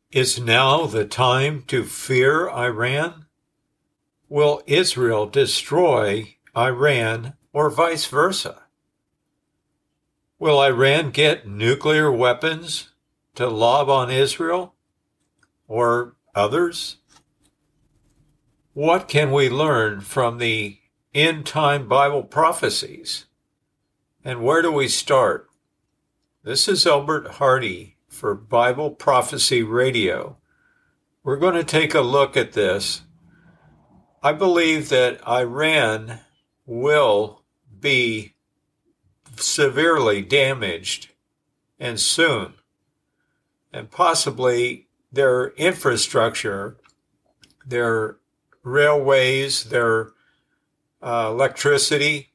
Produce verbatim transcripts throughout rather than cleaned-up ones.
Is now the time to fear Iran? Will Israel destroy Iran or vice versa? Will Iran get nuclear weapons to lob on Israel or others? What can we learn from the end-time Bible prophecies? And where do we start? This is Albert Hardy for Bible Prophecy Radio. We're going to take a look at this. I believe that Iran will be severely damaged and soon, and possibly their infrastructure, their railways, their uh, electricity,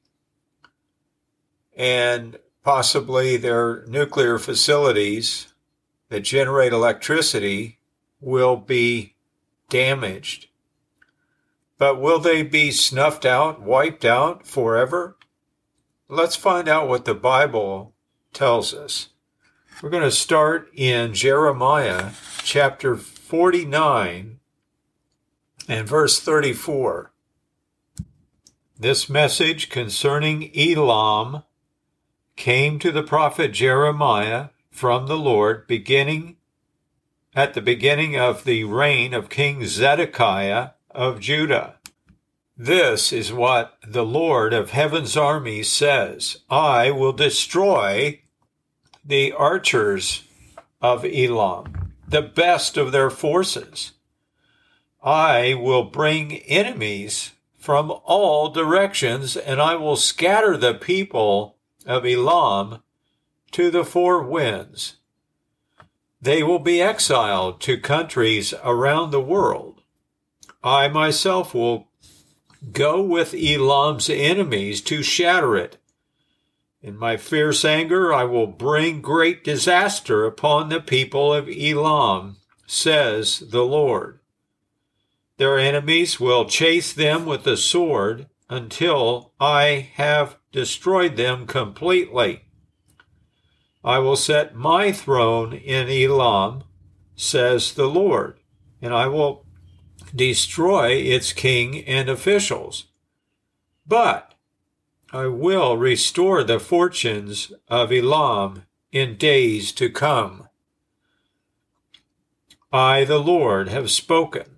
and possibly their nuclear facilities that generate electricity will be damaged. But will they be snuffed out, wiped out forever? Let's find out what the Bible tells us. We're going to start in Jeremiah chapter forty-nine and verse thirty-four. This message concerning Elam came to the prophet Jeremiah from the Lord beginning at the beginning of the reign of King Zedekiah of Judah. This is what the Lord of heaven's armies says: I will destroy the archers of Elam, the best of their forces. I will bring enemies from all directions, and I will scatter the people of Elam to the four winds. They will be exiled to countries around the world. I myself will go with Elam's enemies to shatter it. In my fierce anger, I will bring great disaster upon the people of Elam, says the Lord. Their enemies will chase them with the sword until I have destroyed them completely. I will set my throne in Elam, says the Lord, and I will destroy its king and officials. But I will restore the fortunes of Elam in days to come. I, the Lord, have spoken.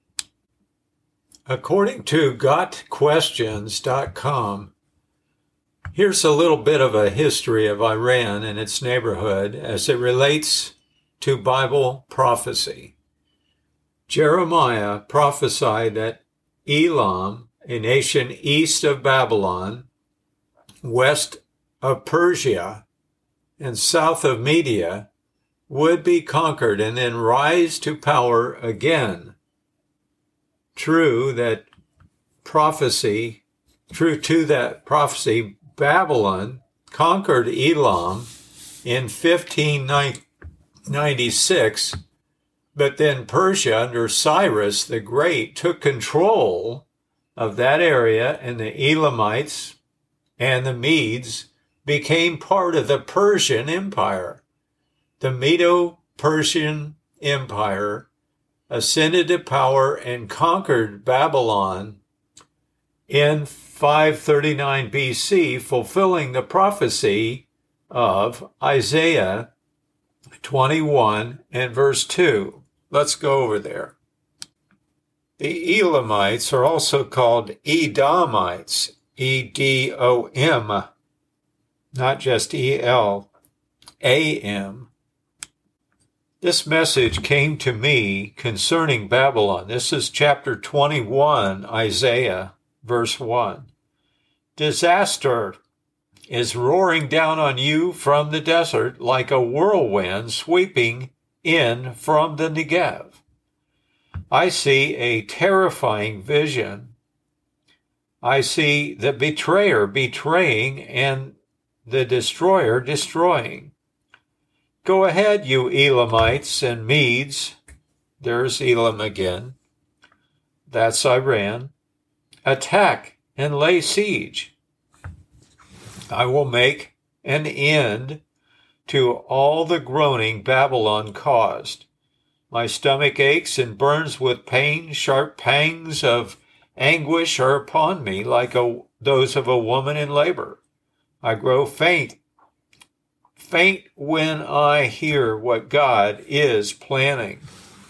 According to got questions dot com, here's a little bit of a history of Iran and its neighborhood as it relates to Bible prophecy. Jeremiah prophesied that Elam, a nation east of Babylon, west of Persia, and south of Media, would be conquered and then rise to power again. True that prophecy, true to that prophecy, Babylon conquered Elam in fifteen ninety-six, but then Persia under Cyrus the Great took control of that area, and the Elamites and the Medes became part of the Persian Empire. The Medo-Persian Empire ascended to power and conquered Babylon in five thirty-nine B C, fulfilling the prophecy of Isaiah twenty-one and verse two. Let's go over there. The Elamites are also called Edomites, E D O M, not just E L A M. This message came to me concerning Babylon. This is chapter twenty-one, Isaiah, verse one. Disaster is roaring down on you from the desert like a whirlwind sweeping in from the Negev. I see a terrifying vision. I see the betrayer betraying and the destroyer destroying. Go ahead, you Elamites and Medes. There's Elam again. That's Iran. Attack and lay siege. I will make an end to all the groaning Babylon caused. My stomach aches and burns with pain. Sharp pangs of anguish are upon me, like a, those of a woman in labor. I grow faint, faint when I hear what God is planning.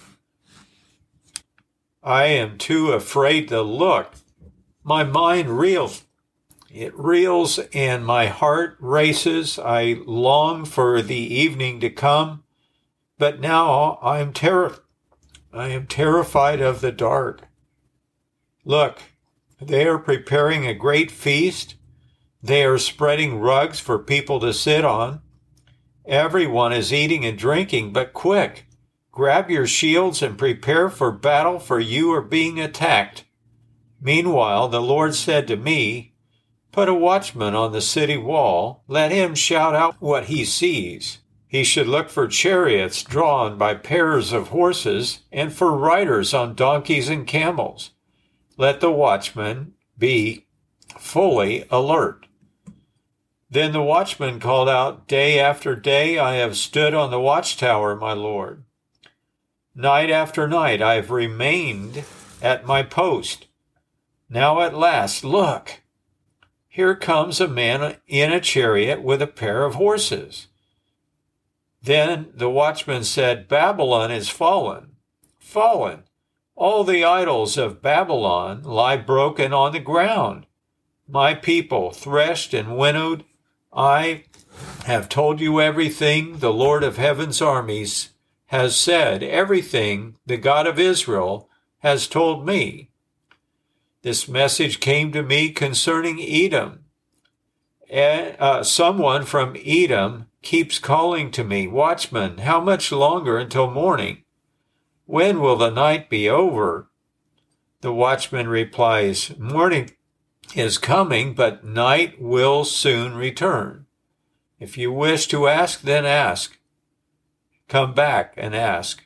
I am too afraid to look. My mind reels. It reels and my heart races. I long for the evening to come, but now I am terri- I am terrified of the dark. Look, they are preparing a great feast. They are spreading rugs for people to sit on. Everyone is eating and drinking, but quick, grab your shields and prepare for battle, for you are being attacked. Meanwhile, the Lord said to me, put a watchman on the city wall. Let him shout out what he sees. He should look for chariots drawn by pairs of horses and for riders on donkeys and camels. Let the watchman be fully alert. Then the watchman called out, day after day I have stood on the watchtower, my Lord. Night after night I have remained at my post. Now at last, look, here comes a man in a chariot with a pair of horses. Then the watchman said, Babylon is fallen, fallen. All the idols of Babylon lie broken on the ground. My people threshed and winnowed. I have told you everything the Lord of heaven's armies has said, everything the God of Israel has told me. This message came to me concerning Edom. And, uh, someone from Edom keeps calling to me, Watchman, how much longer until morning? When will the night be over? The watchman replies, Morning is coming, but night will soon return. If you wish to ask, then ask. Come back and ask.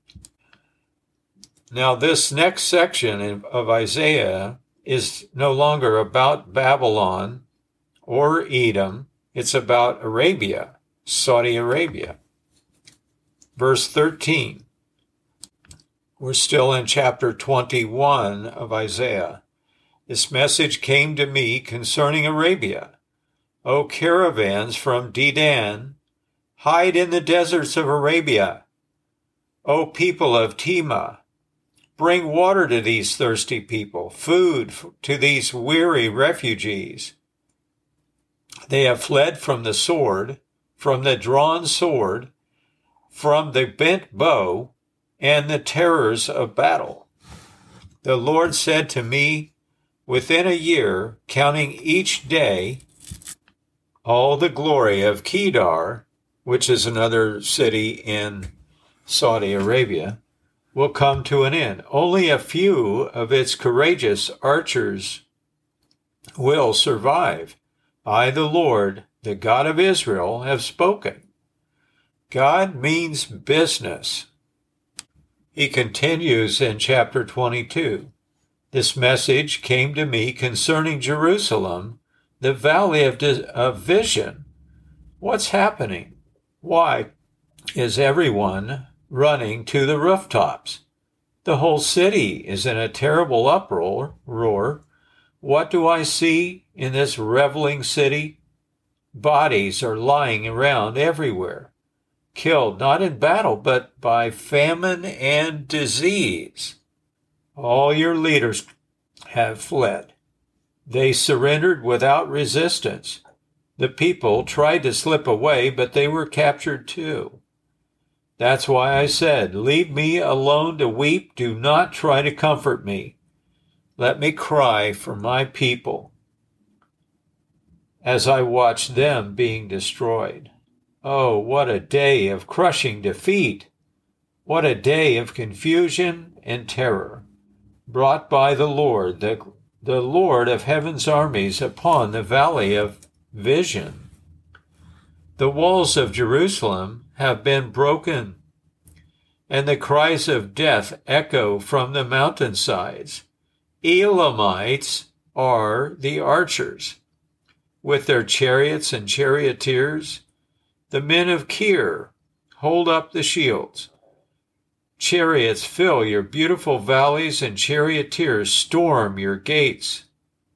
Now, this next section of Isaiah is no longer about Babylon or Edom. It's about Arabia, Saudi Arabia. Verse thirteen. We're still in chapter twenty-one of Isaiah. This message came to me concerning Arabia. O caravans from Dedan, hide in the deserts of Arabia. O people of Tema, bring water to these thirsty people, food to these weary refugees. They have fled from the sword, from the drawn sword, from the bent bow, and the terrors of battle. The Lord said to me, within a year, counting each day, all the glory of Kedar, which is another city in Saudi Arabia, will come to an end. Only a few of its courageous archers will survive. I, the Lord, the God of Israel, have spoken. God means business. He continues in chapter twenty-two. This message came to me concerning Jerusalem, the valley of, of vision. What's happening? Why is everyone running to the rooftops? The whole city is in a terrible uproar. Roar. What do I see in this reveling city? Bodies are lying around everywhere, killed not in battle, but by famine and disease. All your leaders have fled. They surrendered without resistance. The people tried to slip away, but they were captured too. That's why I said, leave me alone to weep. Do not try to comfort me. Let me cry for my people as I watch them being destroyed. Oh, what a day of crushing defeat! What a day of confusion and terror brought by the Lord, the, the Lord of heaven's armies, upon the valley of vision. The walls of Jerusalem have been broken, and the cries of death echo from the mountainsides. Elamites are the archers, with their chariots and charioteers. The men of Kir hold up the shields. chariots fill your beautiful valleys, and charioteers storm your gates.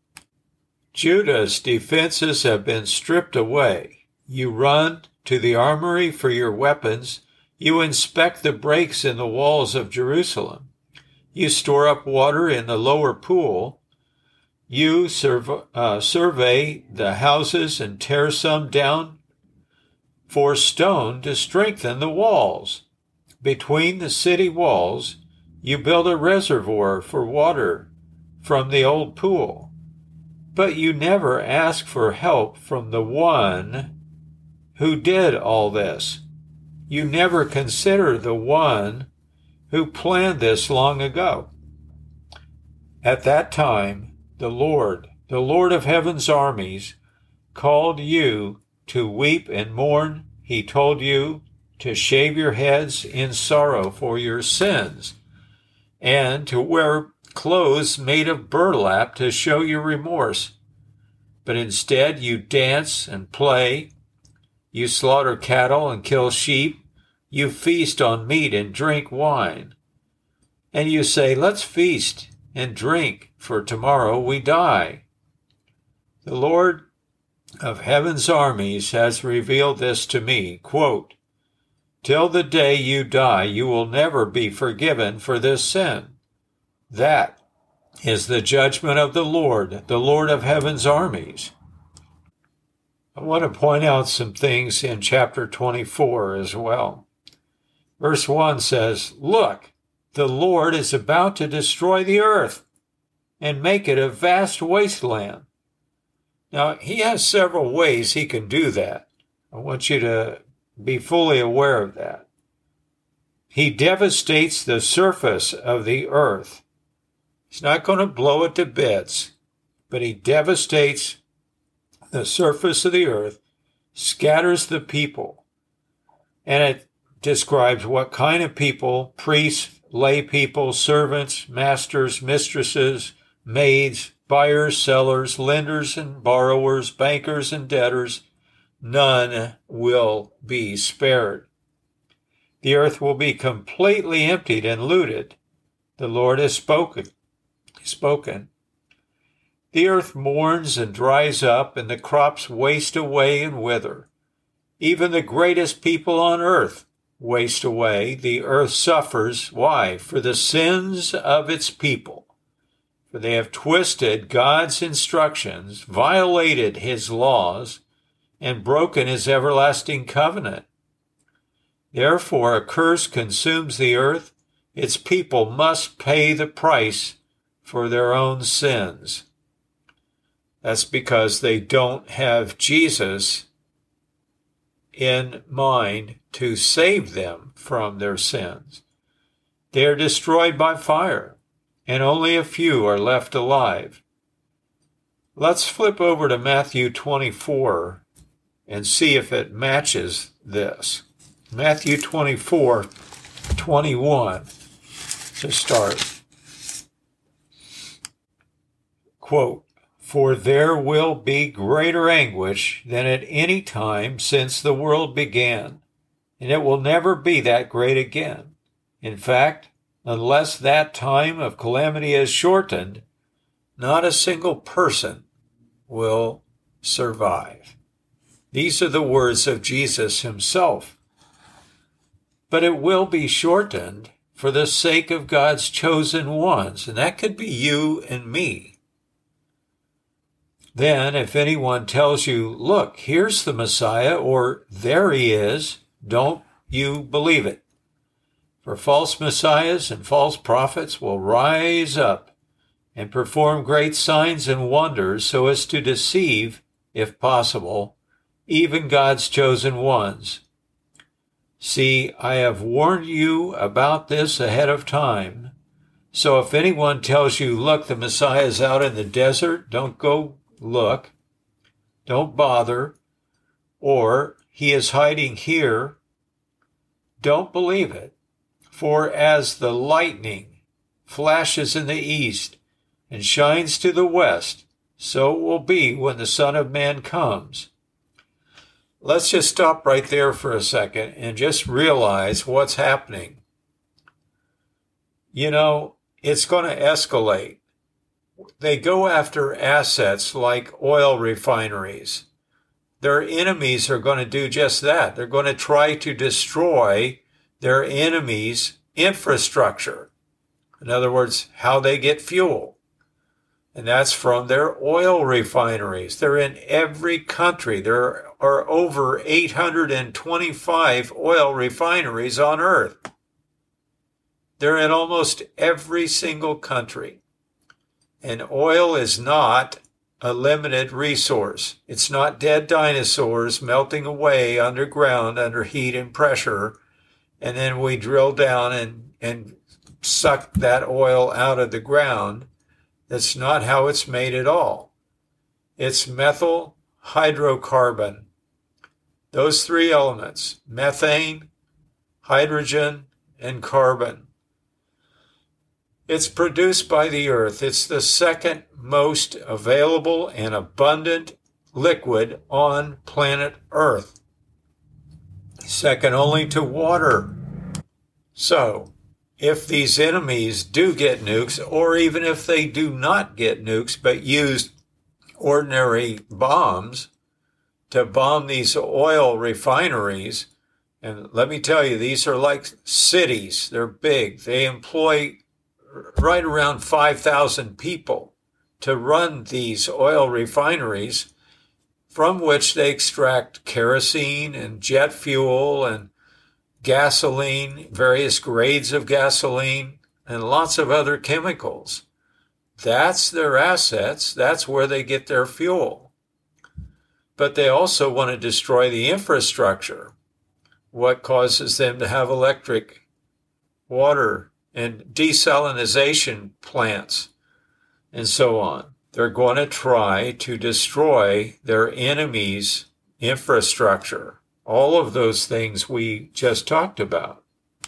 Judah's defenses have been stripped away. You run to the armory for your weapons. You inspect the breaks in the walls of Jerusalem. You store up water in the lower pool. You surv- uh, survey the houses and tear some down for stone to strengthen the walls. Between the city walls, you build a reservoir for water from the old pool. But you never ask for help from the one who did all this. You never consider the one who planned this long ago. At that time, the Lord, the Lord of heaven's armies, called you to weep and mourn. He told you to shave your heads in sorrow for your sins, and to wear clothes made of burlap to show your remorse. But instead you dance and play, you slaughter cattle and kill sheep, you feast on meat and drink wine. And you say, let's feast and drink, for tomorrow we die. The Lord of heaven's armies has revealed this to me, quote, till the day you die, you will never be forgiven for this sin. That is the judgment of the Lord, the Lord of heaven's armies. I want to point out some things in chapter twenty-four as well. Verse one says, look, the Lord is about to destroy the earth and make it a vast wasteland. Now, he has several ways he can do that. I want you to be fully aware of that. He devastates the surface of the earth. He's not going to blow it to bits, but he devastates the surface of the earth, scatters the people. And it describes what kind of people: priests, lay people, servants, masters, mistresses, maids, buyers, sellers, lenders and borrowers, bankers and debtors. None will be spared. The earth will be completely emptied and looted. The Lord has spoken. spoken. The earth mourns and dries up, and the crops waste away and wither. Even the greatest people on earth waste away. The earth suffers. Why? For the sins of its people. For they have twisted God's instructions, violated his laws, and broken his everlasting covenant. Therefore, a curse consumes the earth. Its people must pay the price for their own sins. That's because they don't have Jesus in mind to save them from their sins. They are destroyed by fire, and only a few are left alive. Let's flip over to Matthew twenty-four and see if it matches this. Matthew twenty-four, twenty-one to start. Quote, for there will be greater anguish than at any time since the world began, and it will never be that great again. In fact, unless that time of calamity is shortened, not a single person will survive. These are the words of Jesus himself. But it will be shortened for the sake of God's chosen ones, and that could be you and me. Then, if anyone tells you, look, here's the Messiah, or there he is, don't you believe it. For false messiahs and false prophets will rise up and perform great signs and wonders so as to deceive, if possible, even God's chosen ones. See, I have warned you about this ahead of time. So if anyone tells you, look, the Messiah is out in the desert, don't go look. Don't bother. Or he is hiding here. Don't believe it. For as the lightning flashes in the east and shines to the west, so it will be when the Son of Man comes. Let's just stop right there for a second and just realize what's happening. you know, it's going to escalate. They go after assets like oil refineries. Their enemies are going to do just that. They're going to try to destroy their enemies' infrastructure. In other words, how they get fuel. And that's from their oil refineries. They're in every country. There are over eight hundred twenty-five oil refineries on Earth. They're in almost every single country. And oil is not a limited resource. It's not dead dinosaurs melting away underground under heat and pressure, and then we drill down and, and suck that oil out of the ground. That's not how it's made at all. It's methyl hydrocarbon. Those three elements, methane, hydrogen, and carbon. It's produced by the earth. It's the second most available and abundant liquid on planet Earth, second only to water. So, if these enemies do get nukes, or even if they do not get nukes but use ordinary bombs to bomb these oil refineries, and let me tell you, these are like cities. They're big. They employ right around five thousand people to run these oil refineries, from which they extract kerosene and jet fuel and gasoline, various grades of gasoline, and lots of other chemicals. That's their assets. That's where they get their fuel. But they also want to destroy the infrastructure. What causes them to have electric, water, and desalination plants, and so on. They're going to try to destroy their enemies' infrastructure. All of those things we just talked about.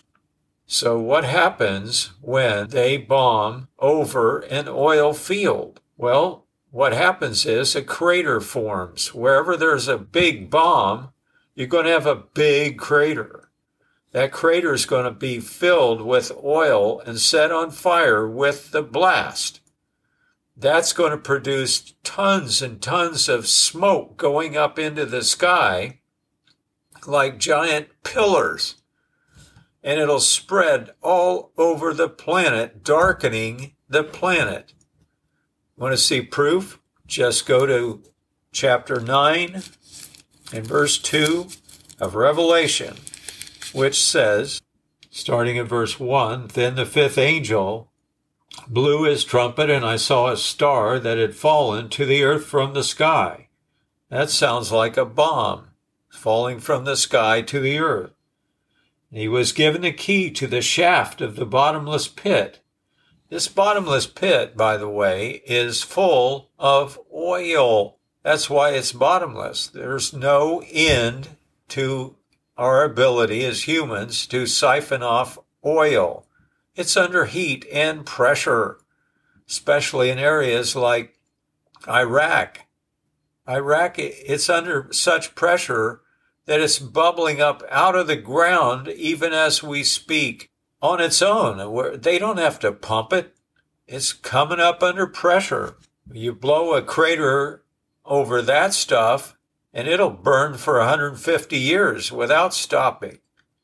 So what happens when they bomb over an oil field? Well, what happens is a crater forms. Wherever there's a big bomb, you're going to have a big crater. That crater is going to be filled with oil and set on fire with the blast. That's going to produce tons and tons of smoke going up into the sky like giant pillars. And it'll spread all over the planet, darkening the planet. Want to see proof? Just go to chapter nine and verse two of Revelation, which says, starting at verse one, "Then the fifth angel blew his trumpet, and I saw a star that had fallen to the earth from the sky." That sounds like a bomb falling from the sky to the earth. He was given the key to the shaft of the bottomless pit. This bottomless pit, by the way, is full of oil. That's why it's bottomless. There's no end to our ability as humans to siphon off oil. It's under heat and pressure, especially in areas like Iraq. Iraq, it's under such pressure that it's bubbling up out of the ground even as we speak on its own. They don't have to pump it. It's coming up under pressure. You blow a crater over that stuff, and it'll burn for one hundred fifty years without stopping.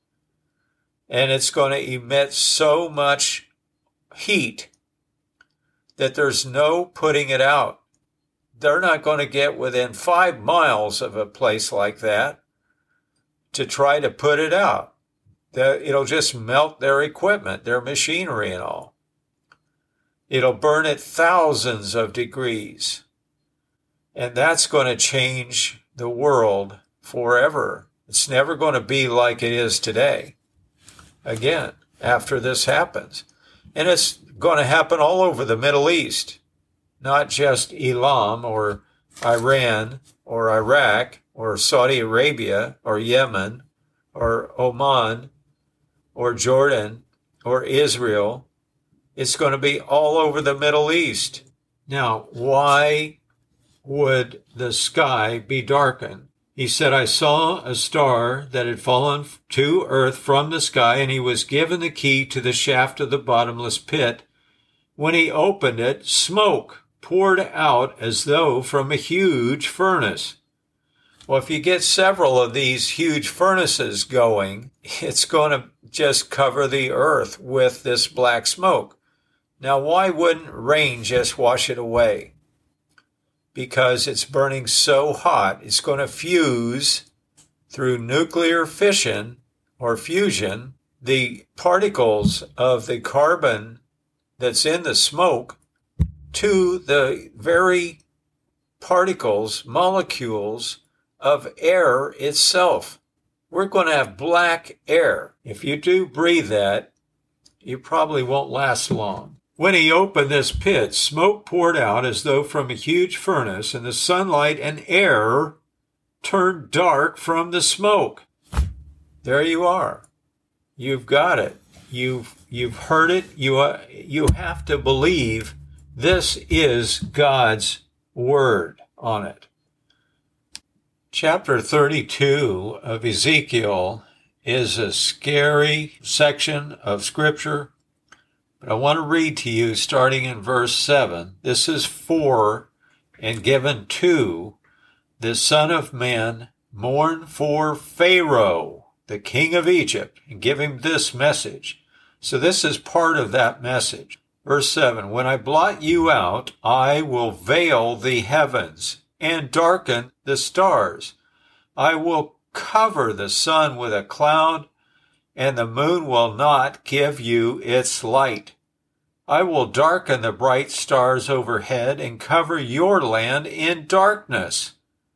And it's going to emit so much heat that there's no putting it out. They're not going to get within five miles of a place like that to try to put it out. It'll just melt their equipment, their machinery and all. It'll burn at thousands of degrees. And that's going to change the world forever. It's never going to be like it is today. Again, after this happens. And it's going to happen all over the Middle East, not just Elam or Iran or Iraq or Saudi Arabia or Yemen or Oman or Jordan or Israel. It's going to be all over the Middle East. Now, why would the sky be darkened? He said, I saw a star that had fallen to earth from the sky, and he was given the key to the shaft of the bottomless pit. When he opened it, smoke poured out as though from a huge furnace. Well, if you get several of these huge furnaces going, it's going to just cover the earth with this black smoke. Now, why wouldn't rain just wash it away? Because it's burning so hot, it's going to fuse through nuclear fission or fusion the particles of the carbon that's in the smoke to the very particles, molecules of air itself. We're going to have black air. If you do breathe that, you probably won't last long. When he opened this pit, smoke poured out as though from a huge furnace, and the sunlight and air turned dark from the smoke. There you are. You've got it. You've you've heard it. You uh, you have to believe this is God's word on it. Chapter thirty-two of Ezekiel is a scary section of Scripture, but I want to read to you starting in verse seven. This is for and given to the Son of Man, mourn for Pharaoh, the king of Egypt, and give him this message. So this is part of that message. Verse seven, when I blot you out, I will veil the heavens and darken the stars. I will cover the sun with a cloud, and the moon will not give you its light. I will darken the bright stars overhead and cover your land in darkness.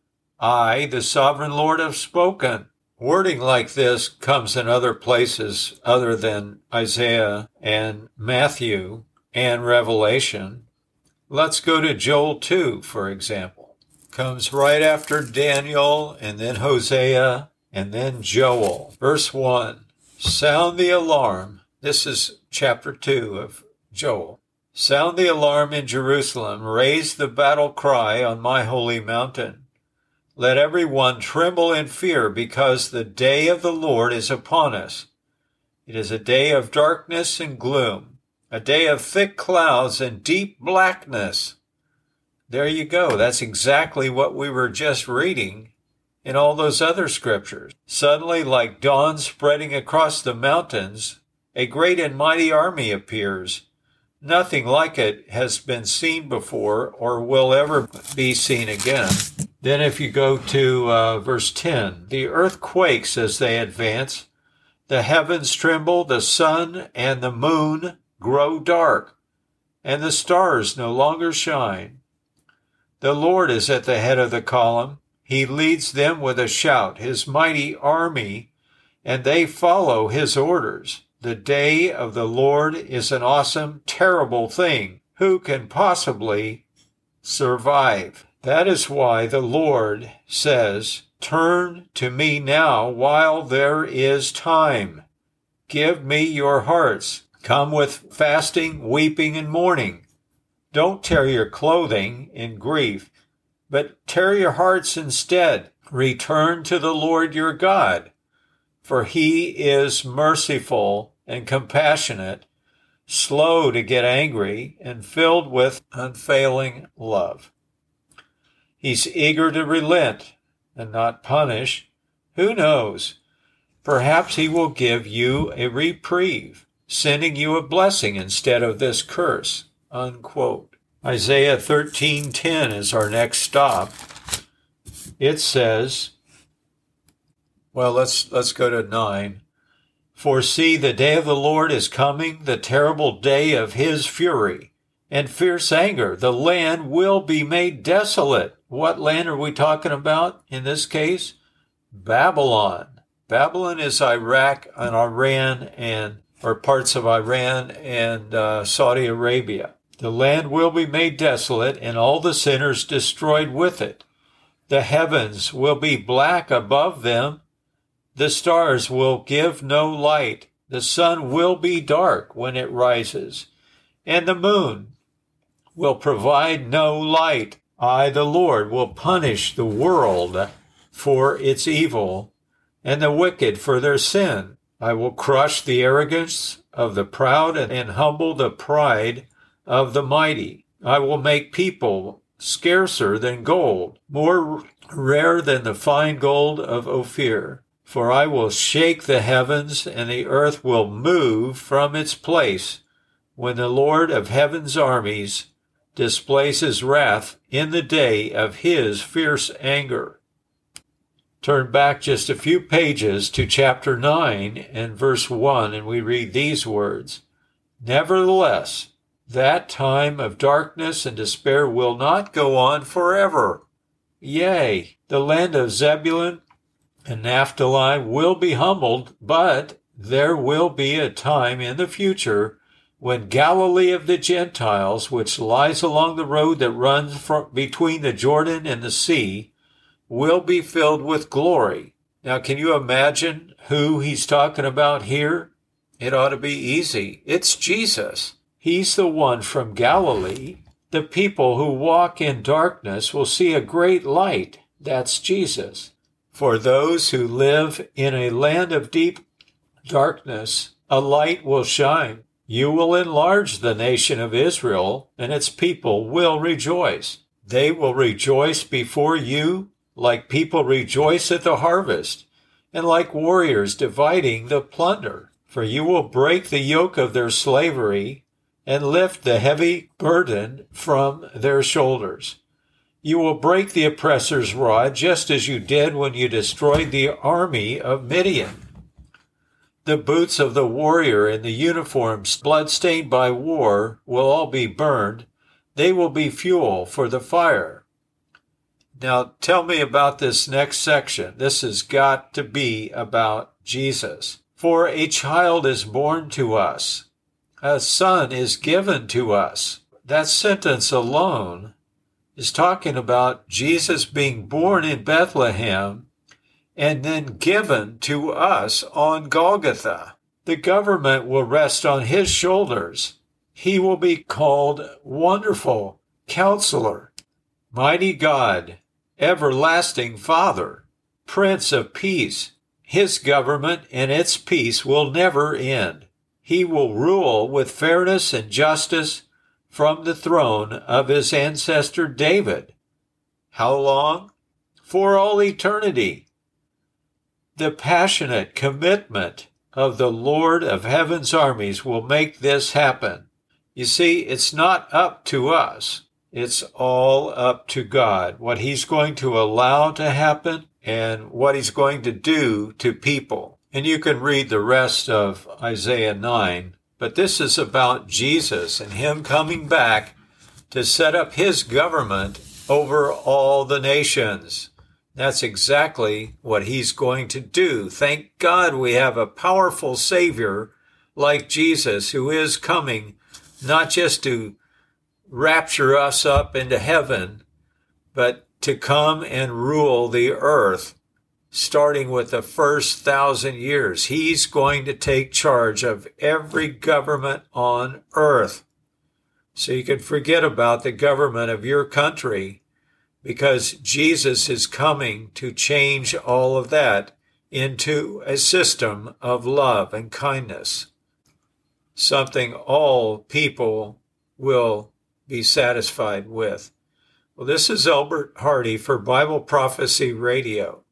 I, the sovereign Lord, have spoken. Wording like this comes in other places other than Isaiah and Matthew and Revelation. Let's go to Joel two, for example. Comes right after Daniel, and then Hosea, and then Joel. Verse one, sound the alarm. This is chapter two of Joel. Sound the alarm in Jerusalem. Raise the battle cry on my holy mountain. Let everyone tremble in fear, because the day of the Lord is upon us. It is a day of darkness and gloom, a day of thick clouds and deep blackness. There you go. That's exactly what we were just reading in all those other scriptures. Suddenly, like dawn spreading across the mountains, a great and mighty army appears. Nothing like it has been seen before or will ever be seen again. Then if you go to uh, verse ten, the earth quakes as they advance. The heavens tremble, the sun and the moon grow dark, and the stars no longer shine. The Lord is at the head of the column. He leads them with a shout, his mighty army, and they follow his orders. The day of the Lord is an awesome, terrible thing. Who can possibly survive? That is why the Lord says, turn to me now while there is time. Give me your hearts. Come with fasting, weeping, and mourning. Don't tear your clothing in grief, but tear your hearts instead. Return to the Lord your God, for he is merciful and compassionate, slow to get angry, and filled with unfailing love. He's eager to relent and not punish. Who knows? Perhaps he will give you a reprieve, sending you a blessing instead of this curse. Unquote. Isaiah thirteen ten is our next stop. It says, well, let's let's go to nine. For see, the day of the Lord is coming, the terrible day of his fury and fierce anger. The land will be made desolate. What land are we talking about in this case? Babylon. Babylon is Iraq and Iran and or parts of Iran and uh, Saudi Arabia. The land will be made desolate and all the sinners destroyed with it. The heavens will be black above them. The stars will give no light. The sun will be dark when it rises, and the moon will provide no light. I, the Lord, will punish the world for its evil, and the wicked for their sin. I will crush the arrogance of the proud and humble the pride of the mighty. I will make people scarcer than gold, more rare than the fine gold of Ophir. For I will shake the heavens, and the earth will move from its place when the Lord of heaven's armies displays his wrath in the day of his fierce anger. Turn back just a few pages to chapter nine and verse one, and we read these words. Nevertheless, that time of darkness and despair will not go on forever. Yea, the land of Zebulun and Naphtali will be humbled, but there will be a time in the future when Galilee of the Gentiles, which lies along the road that runs from between the Jordan and the sea, will be filled with glory. Now, can you imagine who he's talking about here? It ought to be easy. It's Jesus. He's the one from Galilee. The people who walk in darkness will see a great light. That's Jesus. For those who live in a land of deep darkness, a light will shine. You will enlarge the nation of Israel, and its people will rejoice. They will rejoice before you like people rejoice at the harvest, and like warriors dividing the plunder. For you will break the yoke of their slavery and lift the heavy burden from their shoulders. You will break the oppressor's rod, just as you did when you destroyed the army of Midian. The boots of the warrior and the uniforms blood-stained by war will all be burned. They will be fuel for the fire. Now, tell me about this next section. This has got to be about Jesus. For a child is born to us. A son is given to us. That sentence alone is talking about Jesus being born in Bethlehem and then given to us on Golgotha. The government will rest on his shoulders. He will be called Wonderful Counselor, Mighty God, Everlasting Father, Prince of Peace. His government and its peace will never end. He will rule with fairness and justice from the throne of his ancestor David. How long? For all eternity. The passionate commitment of the Lord of heaven's armies will make this happen. You see, it's not up to us. It's all up to God, what he's going to allow to happen and what he's going to do to people. And you can read the rest of Isaiah nine, but this is about Jesus and him coming back to set up his government over all the nations. That's exactly what he's going to do. Thank God we have a powerful Savior like Jesus who is coming not just to rapture us up into heaven, but to come and rule the earth, starting with the first thousand years. He's going to take charge of every government on earth. So you can forget about the government of your country, because Jesus is coming to change all of that into a system of love and kindness, something all people will be satisfied with. Well, this is Albert Hardy for Bible Prophecy Radio.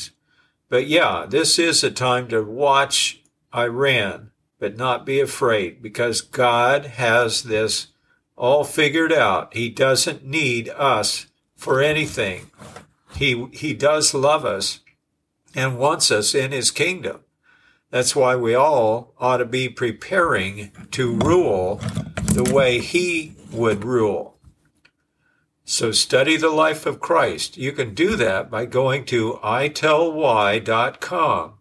But yeah, this is a time to watch Iran, but not be afraid, because God has this all figured out. He doesn't need us for anything. He, he does love us and wants us in his kingdom. That's why we all ought to be preparing to rule the way he would rule. So study the life of Christ. You can do that by going to I tell why dot com.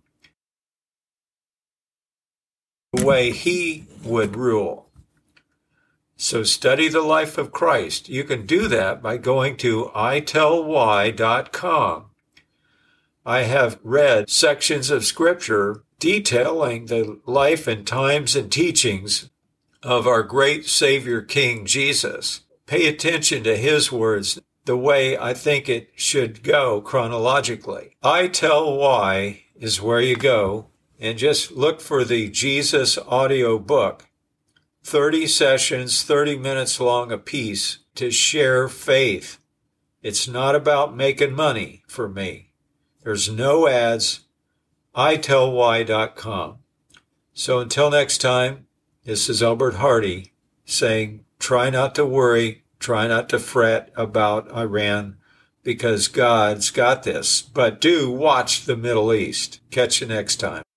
The way he would rule. So study the life of Christ. You can do that by going to I tell why dot com. I have read sections of Scripture detailing the life and times and teachings of our great Savior King Jesus. Pay attention to his words. the way I think it should go chronologically. I Tell Why is where you go, and just look for the Jesus audio book. thirty sessions, thirty minutes long apiece to share faith. It's not about making money for me. There's no ads. I tell why dot com. So until next time, this is Albert Hardy saying, try not to worry, try not to fret about Iran, because God's got this. But do watch the Middle East. Catch you next time.